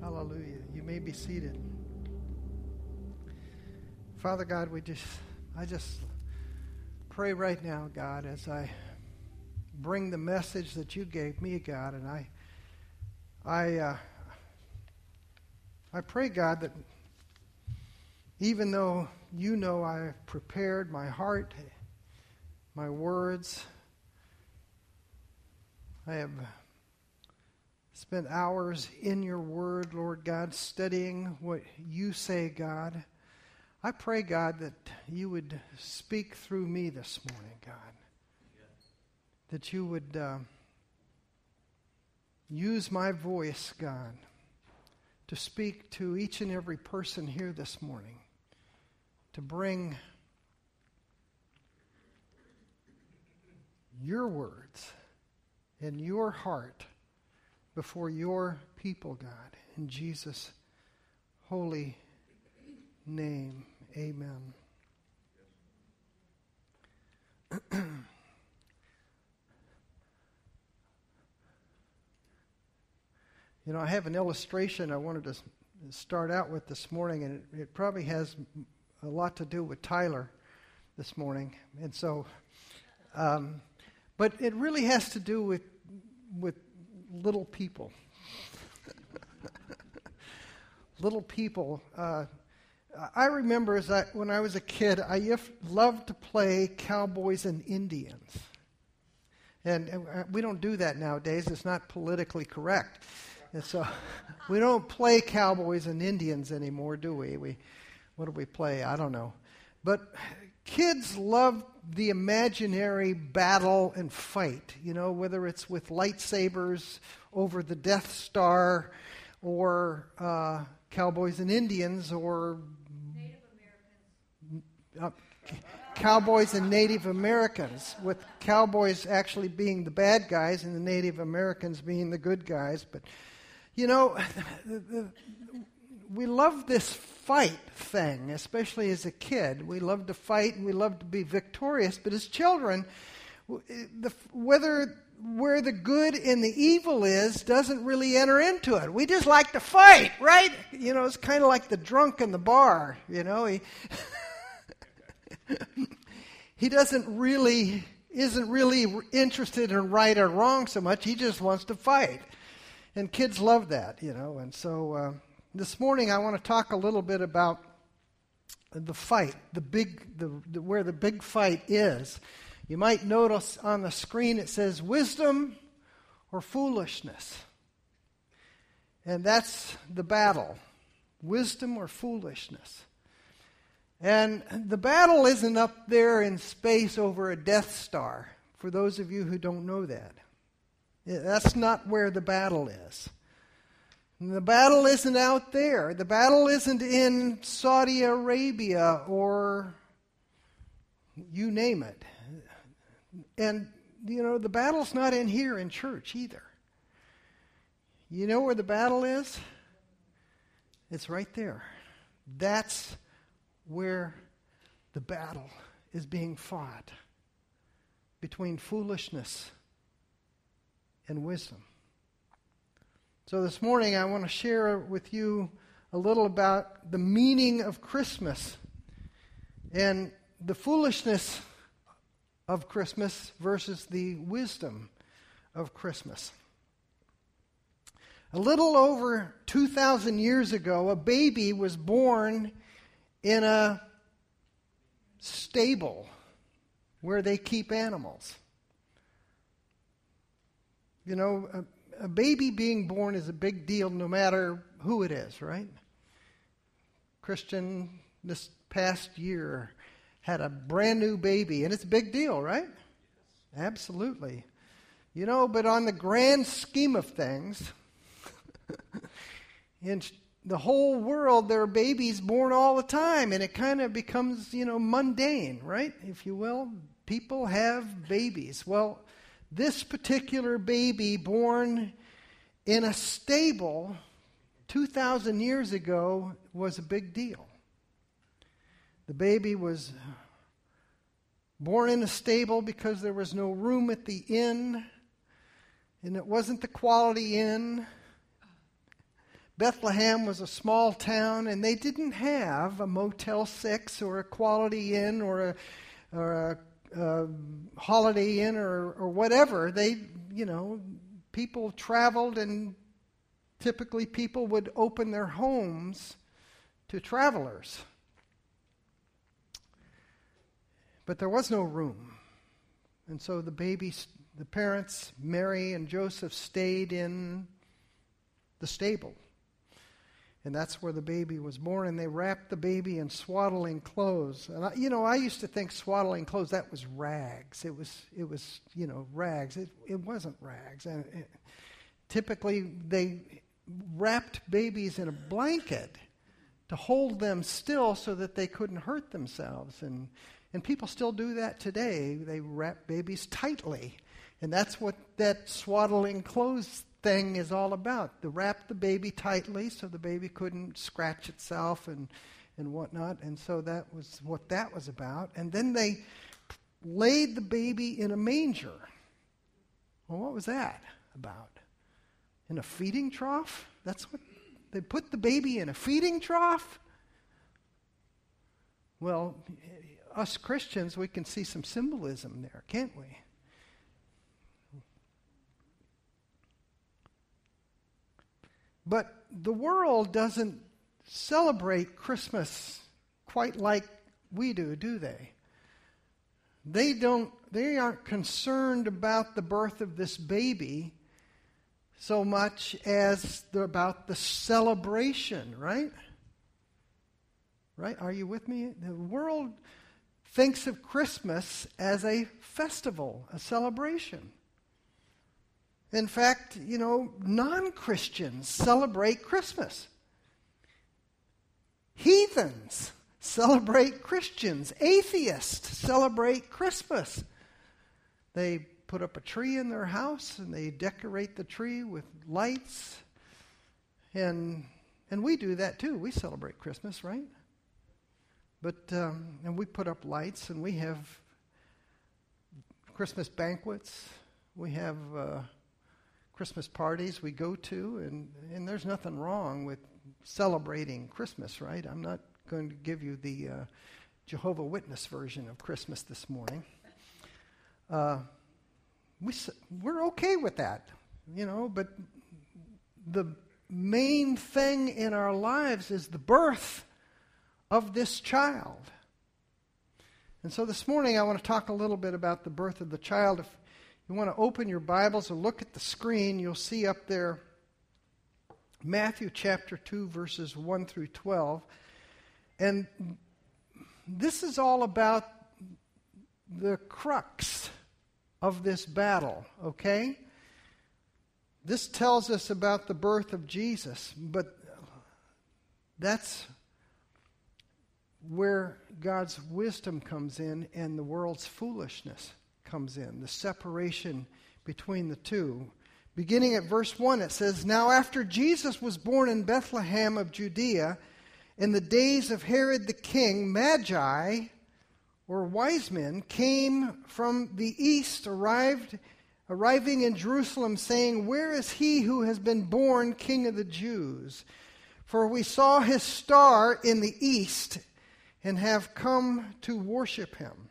Hallelujah. You may be seated. Father God, I just pray right now, God, as I bring the message that you gave me, God, and I pray, God, that even though you know I have prepared my heart, my words, I have spent hours in your word, Lord God, studying what you say, God. I pray, God, that you would speak through me this morning, God. Yes. That you would use my voice, God, to speak to each and every person here this morning, to bring your words and your heart before your people, God. In Jesus' holy name, amen. You know, I have an illustration I wanted to start out with this morning, and it probably has a lot to do with Tyler this morning. And so, but it really has to do with little people. Little people. I remember when I was a kid, I loved to play cowboys and Indians. And we don't do that nowadays. It's not politically correct. And so we don't play cowboys and Indians anymore, do we? What do we play? I don't know. But kids love the imaginary battle and fight, you know, whether it's with lightsabers over the Death Star or cowboys and Indians or Native Americans. Cowboys and Native Americans, with cowboys actually being the bad guys and the Native Americans being the good guys. But, you know, we love this fight thing, especially as a kid. We love to fight and we love to be victorious. But as children, where the good and the evil is doesn't really enter into it. We just like to fight, right? You know, it's kind of like the drunk in the bar. You know, he isn't really interested in right or wrong so much. He just wants to fight, and kids love that, you know. And so this morning I want to talk a little bit about the fight, where the big fight is. You might notice on the screen it says wisdom or foolishness. And that's the battle, wisdom or foolishness. And the battle isn't up there in space over a Death Star, for those of you who don't know that. That's not where the battle is. And the battle isn't out there. The battle isn't in Saudi Arabia or you name it. And, you know, the battle's not in here in church either. You know where the battle is? It's right there. That's where the battle is being fought, between foolishness and wisdom. So this morning I want to share with you a little about the meaning of Christmas and the foolishness of Christmas versus the wisdom of Christmas. A little over 2,000 years ago, a baby was born in a stable where they keep animals. You know, a baby being born is a big deal no matter who it is, right? Christian this past year had a brand new baby, and it's a big deal, right? Yes. Absolutely. You know, but on the grand scheme of things, in the whole world, there are babies born all the time, and it kind of becomes, you know, mundane, right? If you will. People have babies. Well, this particular baby born in a stable 2,000 years ago was a big deal. The baby was born in a stable because there was no room at the inn, and it wasn't the quality inn. Bethlehem was a small town, and they didn't have a Motel 6 or a Quality Inn or a Holiday Inn or whatever. People traveled, and typically people would open their homes to travelers. But there was no room. And so the parents, Mary and Joseph, stayed in the stable. And that's where the baby was born, and they wrapped the baby in swaddling clothes. And I used to think swaddling clothes, that was rags. It was rags. It wasn't rags. And typically they wrapped babies in a blanket to hold them still so that they couldn't hurt themselves. And people still do that today. They wrap babies tightly. And that's what that swaddling clothes thing is all about. To wrap the baby tightly so the baby couldn't scratch itself and whatnot. And so that was what that was about. And then they laid the baby in a manger. Well, what was that about? In a feeding trough? That's what they put the baby in, a feeding trough? Well, us Christians, we can see some symbolism there, can't we? But the world doesn't celebrate Christmas quite like we do they? They aren't concerned about the birth of this baby so much as about the celebration, right? Right? Are you with me? The world thinks of Christmas as a festival, a celebration. In fact, non-Christians celebrate Christmas. Heathens celebrate Christians. Atheists celebrate Christmas. They put up a tree in their house and they decorate the tree with lights. And we do that too. We celebrate Christmas, right? But and we put up lights, and we have Christmas banquets. We have Christmas parties we go to, and there's nothing wrong with celebrating Christmas, right? I'm not going to give you the Jehovah Witness version of Christmas this morning. We're okay with that, but the main thing in our lives is the birth of this child. And so this morning I want to talk a little bit about the birth of the child. If you want to open your Bibles or look at the screen, you'll see up there Matthew chapter 2, verses 1 through 12. And this is all about the crux of this battle, okay? This tells us about the birth of Jesus, but that's where God's wisdom comes in and the world's foolishness comes in, the separation between the two. Beginning at verse 1, it says, "Now after Jesus was born in Bethlehem of Judea, in the days of Herod the king, Magi, or wise men, came from the east, arriving in Jerusalem, saying, 'Where is he who has been born King of the Jews? For we saw his star in the east and have come to worship him.'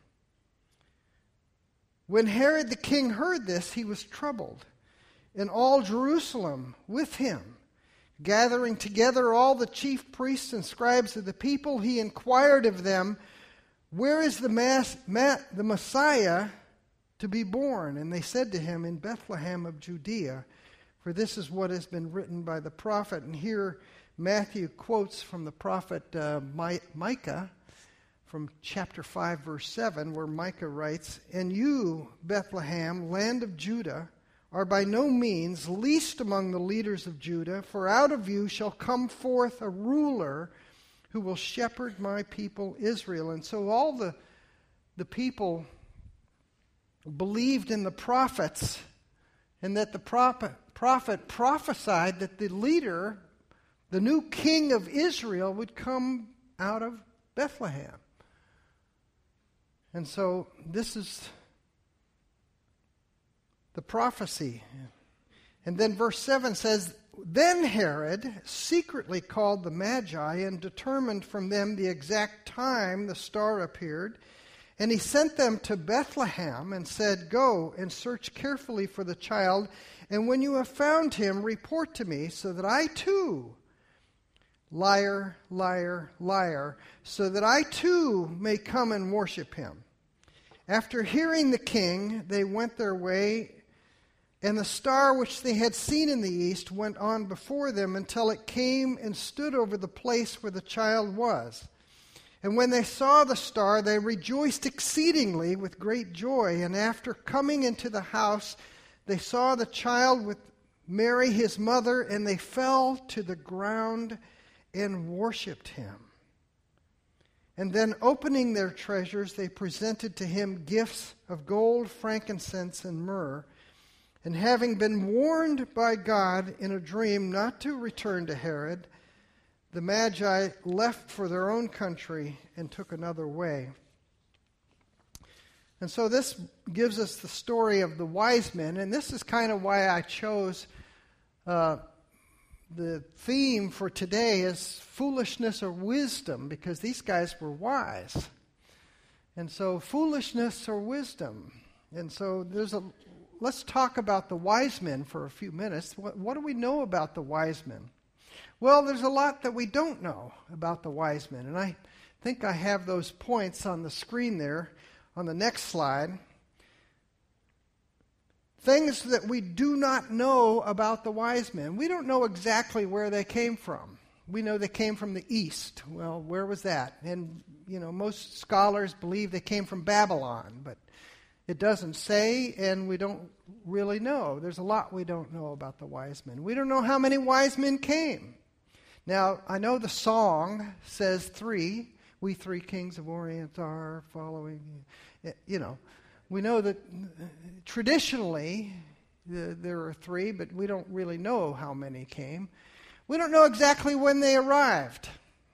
When Herod the king heard this, he was troubled, and all Jerusalem with him. Gathering together all the chief priests and scribes of the people, he inquired of them, 'Where is the Messiah to be born?' And they said to him, 'In Bethlehem of Judea, for this is what has been written by the prophet.'" And here Matthew quotes from the prophet Micah, from chapter 5, verse 7, where Micah writes, "And you, Bethlehem, land of Judah, are by no means least among the leaders of Judah, for out of you shall come forth a ruler who will shepherd my people Israel." And so all the people believed in the prophets, and that the prophet prophesied that the leader, the new king of Israel, would come out of Bethlehem. And so this is the prophecy. And then verse 7 says, Then Herod secretly called the Magi and determined from them the exact time the star appeared. And he sent them to Bethlehem and said, "Go and search carefully for the child, and when you have found him, report to me, so that I too," liar, liar, liar, "so that I too may come and worship him." After hearing the king, they went their way, and the star which they had seen in the east went on before them until it came and stood over the place where the child was. And when they saw the star, they rejoiced exceedingly with great joy. And after coming into the house, they saw the child with Mary his mother, and they fell to the ground and worshipped him. And then opening their treasures, they presented to him gifts of gold, frankincense, and myrrh. And having been warned by God in a dream not to return to Herod, the Magi left for their own country and took another way. And so this gives us the story of the wise men, and this is kind of why I chose the theme for today is foolishness or wisdom, because these guys were wise. And so foolishness or wisdom. And so let's talk about the wise men for a few minutes. What do we know about the wise men? Well, there's a lot that we don't know about the wise men, and I think I have those points on the screen there on the next slide. Things that we do not know about the wise men. We don't know exactly where they came from. We know they came from the east. Well, where was that? And, most scholars believe they came from Babylon, but it doesn't say, and we don't really know. There's a lot we don't know about the wise men. We don't know how many wise men came. Now, I know the song says 3. We 3 kings of Orient are following. We know that traditionally there are 3, but we don't really know how many came. We don't know exactly when they arrived.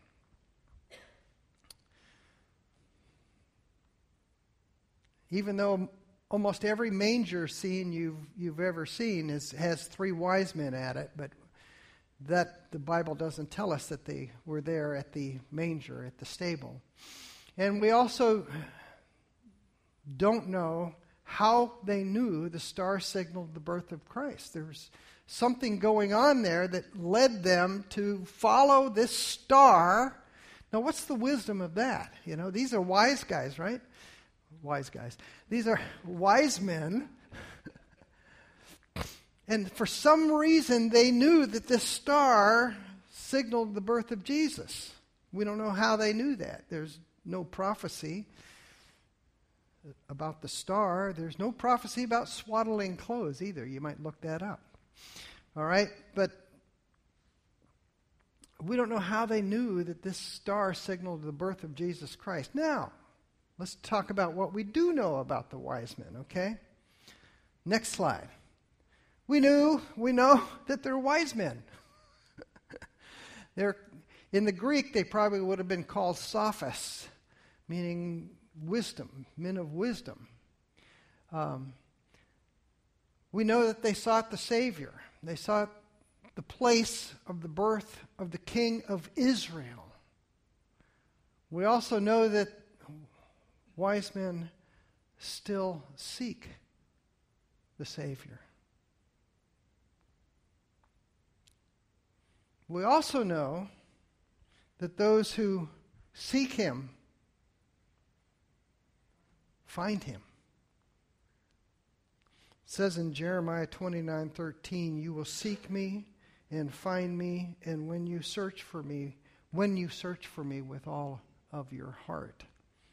Even though almost every manger scene you've ever seen has 3 wise men at it, but that the Bible doesn't tell us that they were there at the manger, at the stable. And we also don't know how they knew the star signaled the birth of Christ. There's something going on there that led them to follow this star. Now, what's the wisdom of that? These are wise guys, right? Wise guys. These are wise men. And for some reason, they knew that this star signaled the birth of Jesus. We don't know how they knew that. There's no prophecy about the star. There's no prophecy about swaddling clothes either. You might look that up. All right? But we don't know how they knew that this star signaled the birth of Jesus Christ. Now, let's talk about what we do know about the wise men, okay? Next slide. We know that they're wise men. In the Greek, they probably would have been called sophists, meaning wisdom, men of wisdom. We know that they sought the Savior. They sought the place of the birth of the King of Israel. We also know that wise men still seek the Savior. We also know that those who seek Him find Him. It says in Jeremiah 29:13, "You will seek me and find me, and when you search for me with all of your heart."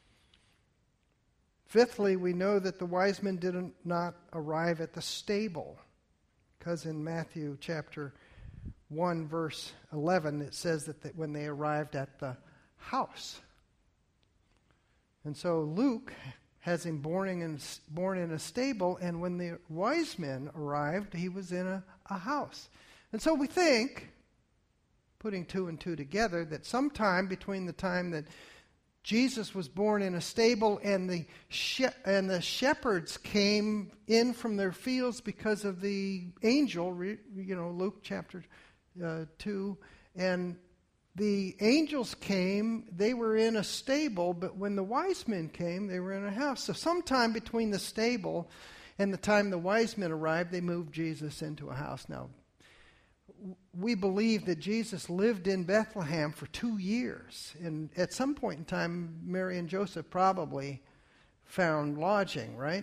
Fifthly, we know that the wise men did not arrive at the stable, because in Matthew chapter 1, verse 11, it says that when they arrived at the house. And so Luke has him born in a stable, and when the wise men arrived, he was in a house. And so we think, putting 2 and 2 together, that sometime between the time that Jesus was born in a stable, and the shepherds came in from their fields because of the angel, Luke chapter 2. And the angels came, they were in a stable, but when the wise men came, they were in a house. So sometime between the stable and the time the wise men arrived, they moved Jesus into a house. Now, we believe that Jesus lived in Bethlehem for 2 years. And at some point in time, Mary and Joseph probably found lodging, right?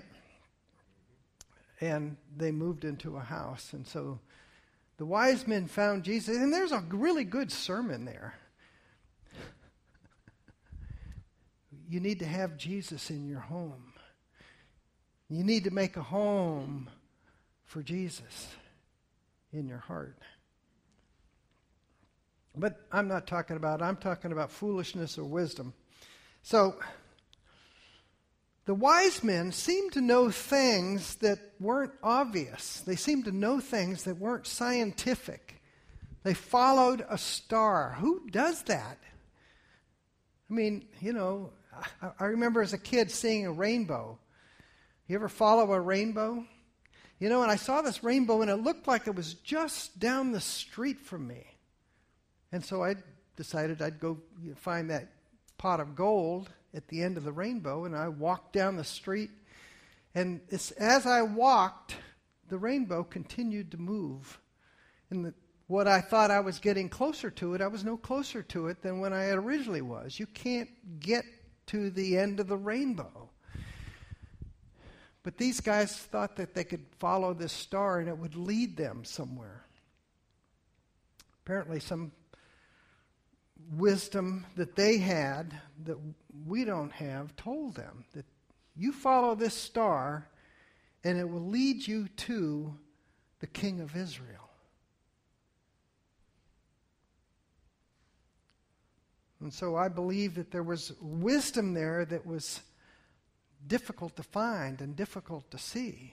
And they moved into a house. And so the wise men found Jesus. And there's a really good sermon there. You need to have Jesus in your home. You need to make a home for Jesus in your heart. But I'm talking about foolishness or wisdom. So, the wise men seemed to know things that weren't obvious. They seemed to know things that weren't scientific. They followed a star. Who does that? I mean, I remember as a kid seeing a rainbow. You ever follow a rainbow? And I saw this rainbow, and it looked like it was just down the street from me. And so I decided I'd go find that pot of gold at the end of the rainbow, and I walked down the street. And as I walked, the rainbow continued to move. And what I thought I was getting closer to it, I was no closer to it than when I originally was. You can't get to the end of the rainbow. But these guys thought that they could follow this star and it would lead them somewhere. Apparently some wisdom that they had that we don't have told them that you follow this star and it will lead you to the King of Israel. And so I believe that there was wisdom there that was difficult to find and difficult to see.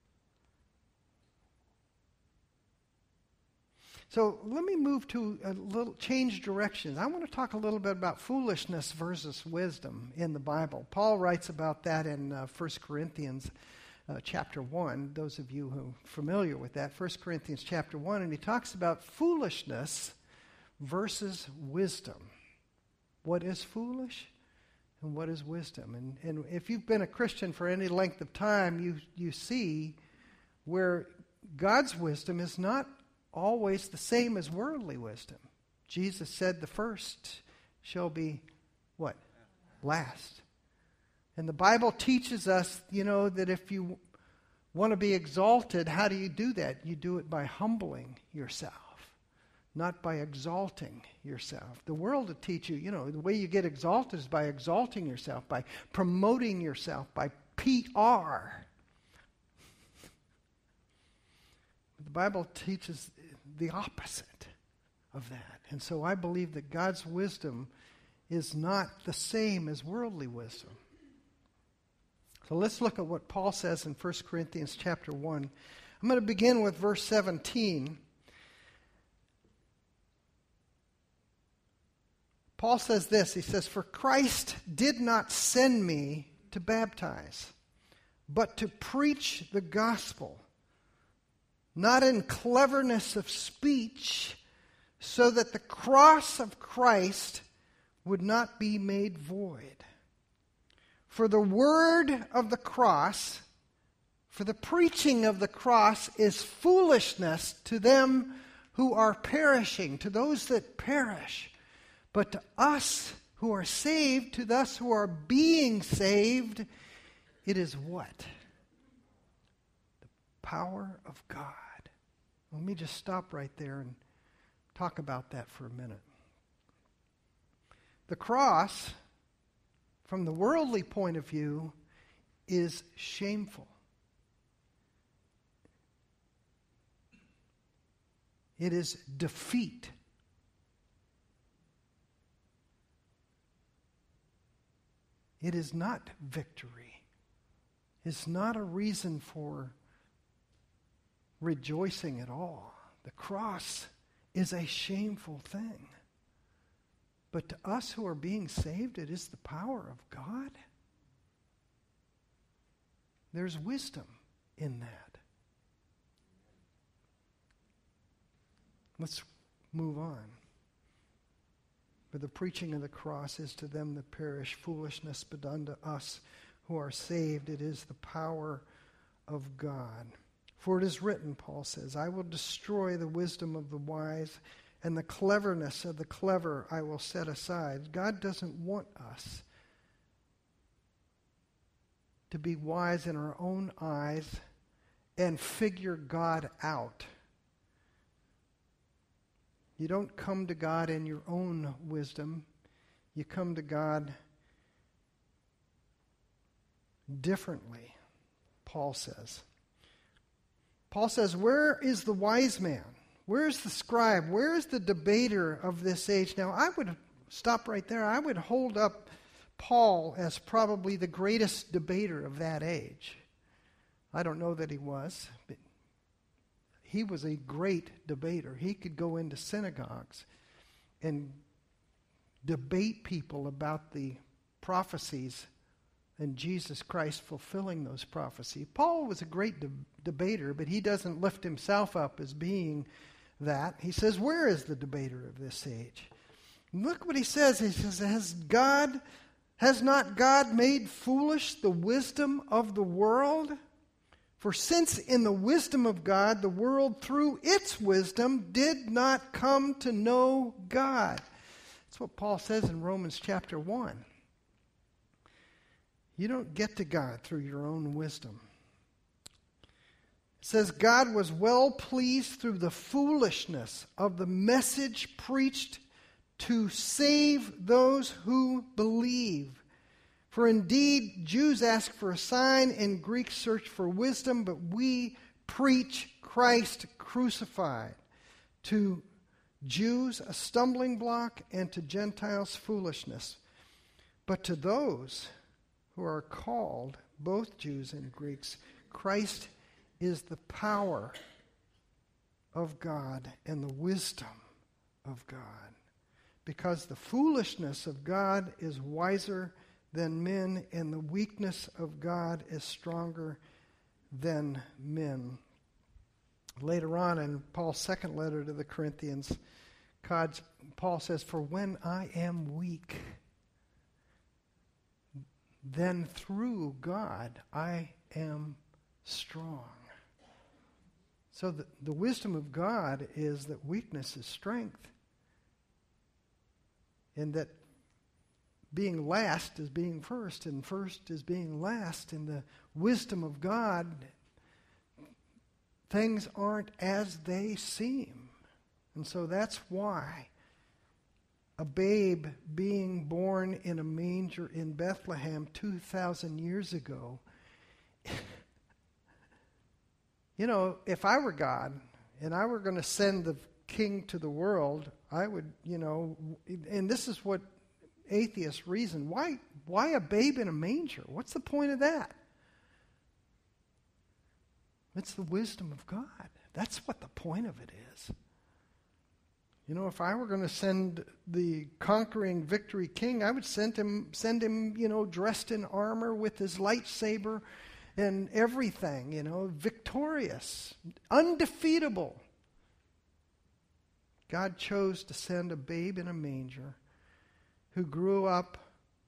So let me move to a little change directions. I want to talk a little bit about foolishness versus wisdom in the Bible. Paul writes about that in 1 Corinthians chapter 1. Those of you who are familiar with that, 1 Corinthians chapter 1, and he talks about foolishness versus wisdom. What is foolish and what is wisdom? And if you've been a Christian for any length of time, you see where God's wisdom is not always the same as worldly wisdom. Jesus said the first shall be what? Last. And the Bible teaches us, that if you want to be exalted, how do you do that? You do it by humbling yourself, not by exalting yourself. The world will teach you, the way you get exalted is by exalting yourself, by promoting yourself, by PR. The Bible teaches the opposite of that. And so I believe that God's wisdom is not the same as worldly wisdom. So let's look at what Paul says in 1 Corinthians chapter 1. I'm going to begin with verse 17. Paul says this, he says, "For Christ did not send me to baptize, but to preach the gospel, not in cleverness of speech, so that the cross of Christ would not be made void. For the word of the cross, for the preaching of the cross is foolishness to them who are perishing, to those that perish. But to us who are saved, to us who are being saved, it is what? The power of God." Let me just stop right there and talk about that for a minute. The cross, from the worldly point of view, is shameful. It is defeat. It is not victory. It's not a reason for rejoicing at all. The cross is a shameful thing. But to us who are being saved, it is the power of God. There's wisdom in that. Let's move on. For the preaching of the cross is to them that perish foolishness, but unto us who are saved it is the power of God. For it is written, Paul says, I will destroy the wisdom of the wise, and the cleverness of the clever I will set aside. God doesn't want us to be wise in our own eyes and figure God out. You don't come to God in your own wisdom. You come to God differently, Paul says. Paul says, where is the wise man? Where is the scribe? Where is the debater of this age? Now, I would stop right there. I would hold up Paul as probably the greatest debater of that age. I don't know that he was, but he was a great debater. He could go into synagogues and debate people about the prophecies and Jesus Christ fulfilling those prophecies. Paul was a great debater, but he doesn't lift himself up as being that. He says, where is the debater of this age? Look what he says. He says, has not God made foolish the wisdom of the world? For since in the wisdom of God, the world through its wisdom did not come to know God. That's what Paul says in Romans chapter 1. You don't get to God through your own wisdom. It says, God was well pleased through the foolishness of the message preached to save those who believe. For indeed, Jews ask for a sign and Greeks search for wisdom, but we preach Christ crucified. To Jews, a stumbling block, and to Gentiles, foolishness. But to those who are called, both Jews and Greeks, Christ is the power of God and the wisdom of God. Because the foolishness of God is wiser than men, and the weakness of God is stronger than men. Later on in Paul's second letter to the Corinthians, Paul says, for when I am weak, then through God I am strong. So the wisdom of God is that weakness is strength. And that being last is being first, and first is being last. In the wisdom of God, things aren't as they seem. And so that's why a babe being born in a manger in Bethlehem 2,000 years ago, you know, if I were God and I were going to send the king to the world, I would, and this is what atheists reason. Why a babe in a manger? What's the point of that? It's the wisdom of God. That's what the point of it is. You know, if I were going to send the conquering victory king, I would send him, dressed in armor with his lightsaber and everything, victorious, undefeatable. God chose to send a babe in a manger who grew up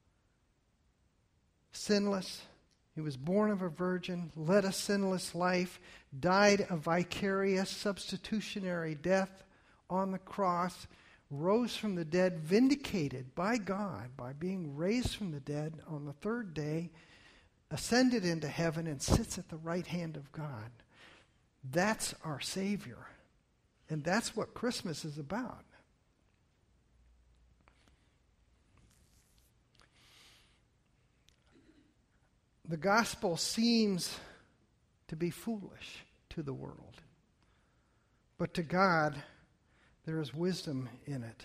sinless. He was born of a virgin, led a sinless life, died a vicarious substitutionary death on the cross, rose from the dead, vindicated by God by being raised from the dead on the third day, ascended into heaven, and sits at the right hand of God. That's our Savior. And that's what Christmas is about. The gospel seems to be foolish to the world, but to God, there is wisdom in it.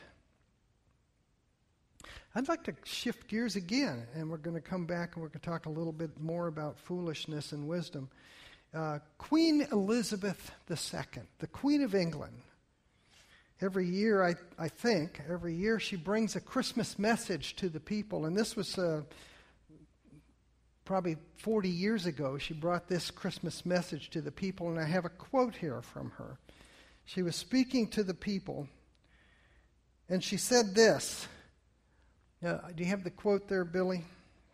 I'd like to shift gears again, and we're going to come back and we're going to talk a little bit more about foolishness and wisdom. Queen Elizabeth II, the Queen of England, every year, every year she brings a Christmas message to the people. And this was probably 40 years ago. She brought this Christmas message to the people, and I have a quote here from her. She was speaking to the people, and she said this. Do you have the quote there, Billy?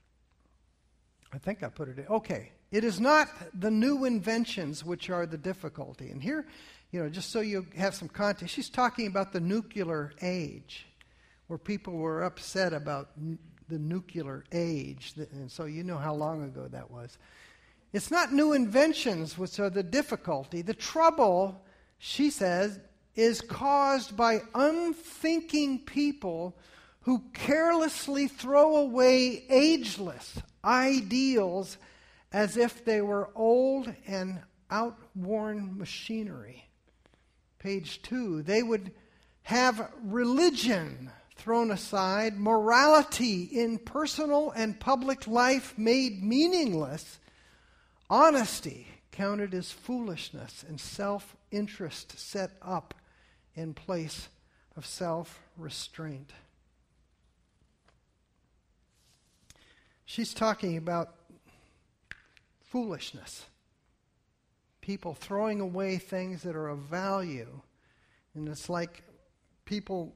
I think I put it in. Okay. It is not the new inventions which are the difficulty. And here, just so you have some context, she's talking about the nuclear age, where people were upset about the nuclear age. And so you know how long ago that was. It's not new inventions which are the difficulty. The trouble, she says, is caused by unthinking people who carelessly throw away ageless ideals as if they were old and outworn machinery. Page 2, they would have religion thrown aside, morality in personal and public life made meaningless, honesty counted as foolishness, and self-interest set up in place of self-restraint. She's talking about foolishness. People throwing away things that are of value. And it's like people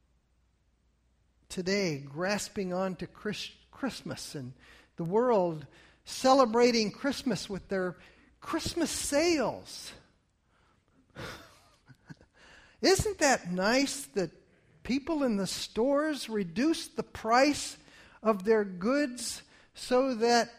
today grasping onto Christmas, and the world celebrating Christmas with their Christmas sales. Isn't that nice that people in the stores reduce the price of their goods so that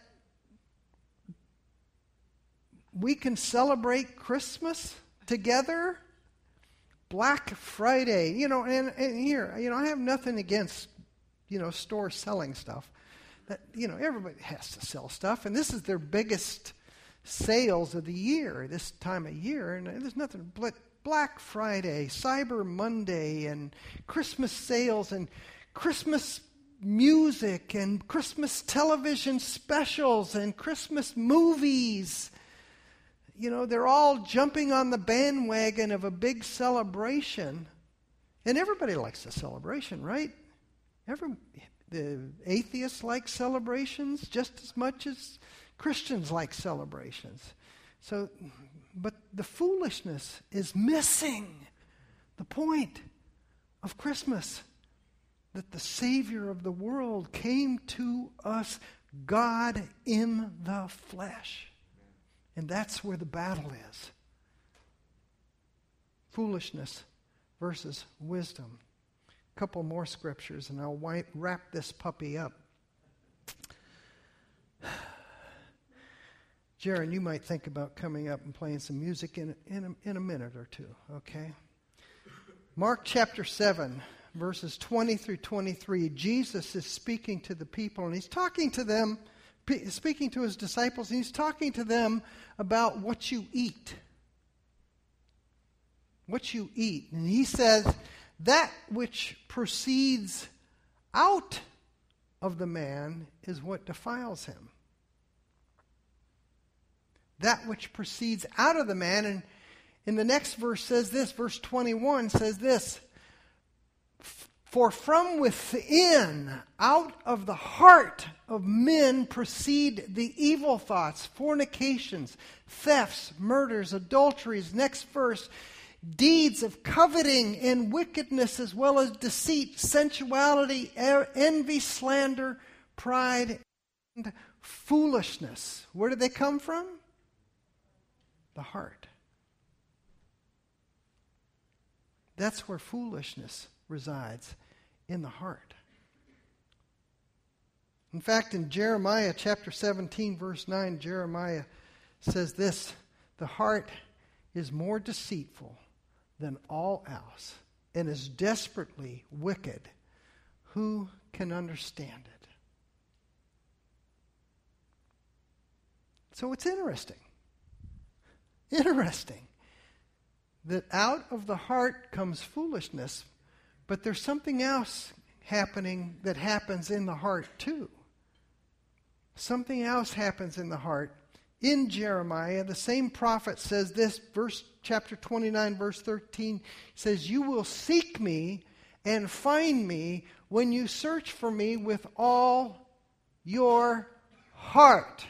we can celebrate Christmas together? Black Friday, and here, I have nothing against, stores selling stuff. That, everybody has to sell stuff, and this is their biggest sales of the year, this time of year, and there's nothing but Black Friday, Cyber Monday, and Christmas sales, and Christmas music, and Christmas television specials, and Christmas movies. They're all jumping on the bandwagon of a big celebration. And everybody likes a celebration, right? The atheists like celebrations just as much as Christians like celebrations. But the foolishness is missing the point of Christmas. That the Savior of the world came to us, God in the flesh. And that's where the battle is. Foolishness versus wisdom. A couple more scriptures, and I'll wrap this puppy up. Jaron, you might think about coming up and playing some music in a minute or two, okay? Mark chapter 7, verses 20 through 23. Jesus is speaking to the people, and he's talking to them, speaking to his disciples, and he's talking to them about what you eat. What you eat. And he says, that which proceeds out of the man is what defiles him. That which proceeds out of the man. And in the next verse says this, verse 21 says this, for from within, out of the heart of men proceed the evil thoughts, fornications, thefts, murders, adulteries. Next verse, deeds of coveting and wickedness, as well as deceit, sensuality, envy, slander, pride, and foolishness. Where do they come from? The heart. That's where foolishness resides, in the heart. In fact, in Jeremiah chapter 17, verse 9, Jeremiah says this, the heart is more deceitful than all else and is desperately wicked. Who can understand it? So it's interesting that out of the heart comes foolishness, but there's something else happening that happens in the heart too. Something else happens in the heart, in Jeremiah, the same prophet says this, chapter 29, verse 13, says, "You will seek me and find me when you search for me with all your heart."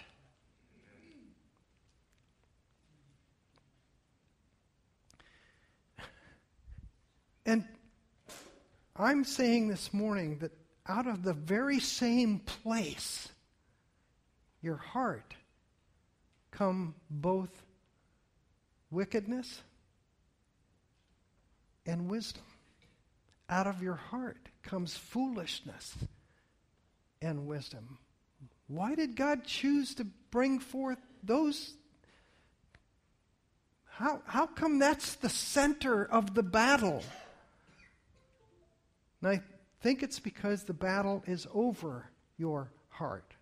And I'm saying this morning that out of the very same place, your heart, come both wickedness and wisdom. Out of your heart comes foolishness and wisdom. Why did God choose to bring forth those? How come that's the center of the battle? And I think it's because the battle is over your heart.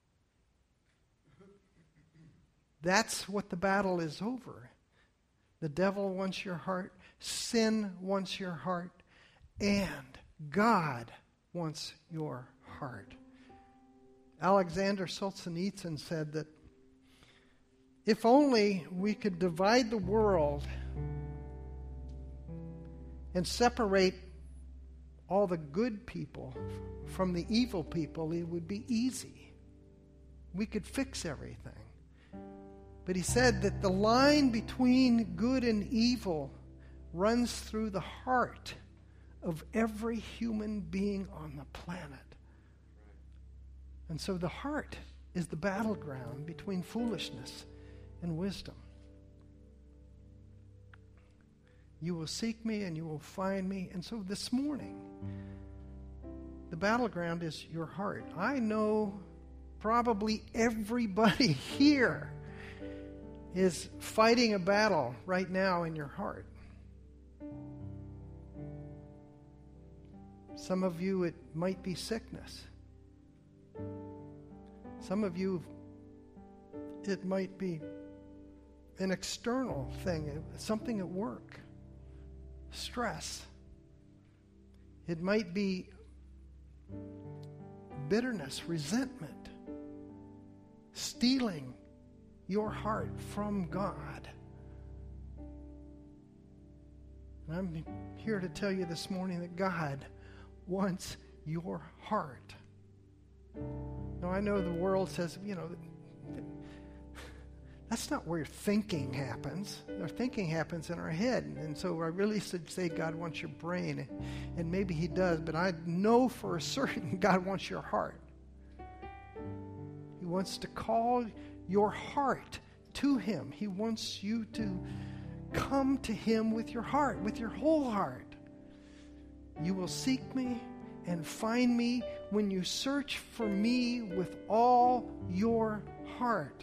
That's what the battle is over. The devil wants your heart, sin wants your heart, and God wants your heart. Alexander Solzhenitsyn said that if only we could divide the world and separate all the good people from the evil people, it would be easy. We could fix everything. But he said that the line between good and evil runs through the heart of every human being on the planet. And so the heart is the battleground between foolishness and wisdom. You will seek me and you will find me. And so this morning, the battleground is your heart. I know probably everybody here is fighting a battle right now in your heart. Some of you, it might be sickness. Some of you, it might be an external thing, something at work. Stress. It might be bitterness, resentment, stealing your heart from God. And I'm here to tell you this morning that God wants your heart. Now, I know the world says, that's not where thinking happens. Our thinking happens in our head. And so I really should say God wants your brain. And maybe he does, but I know for a certain God wants your heart. He wants to call your heart to him. He wants you to come to him with your heart, with your whole heart. You will seek me and find me when you search for me with all your heart.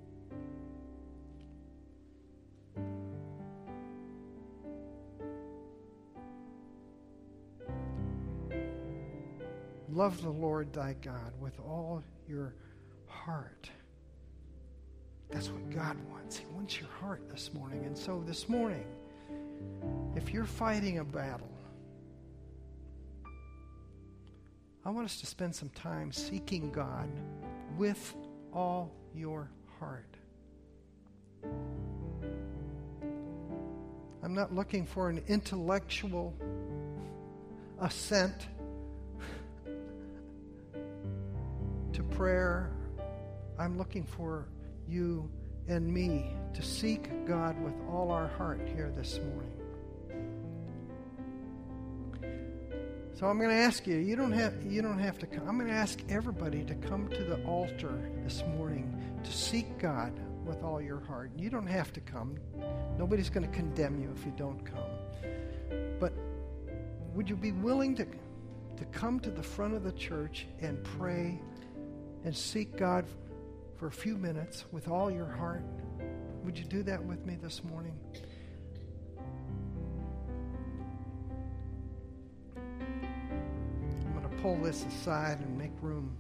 Love the Lord thy God with all your heart. That's what God wants. He wants your heart this morning. And so this morning, if you're fighting a battle, I want us to spend some time seeking God with all your heart. I'm not looking for an intellectual assent to prayer. I'm looking for you and me to seek God with all our heart here this morning. So I'm going to ask you, you don't have to come. I'm going to ask everybody to come to the altar this morning to seek God with all your heart. You don't have to come. Nobody's going to condemn you if you don't come. But would you be willing to come to the front of the church and pray and seek God for a few minutes with all your heart? Would you do that with me this morning? I'm going to pull this aside and make room.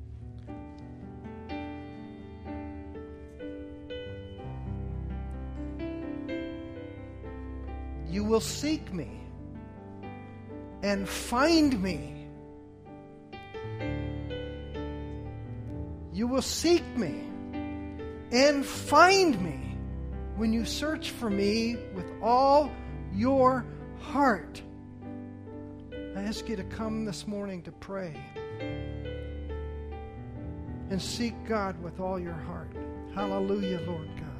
You will seek me and find me. You will seek me and find me when you search for me with all your heart. I ask you to come this morning to pray and seek God with all your heart. Hallelujah, Lord God.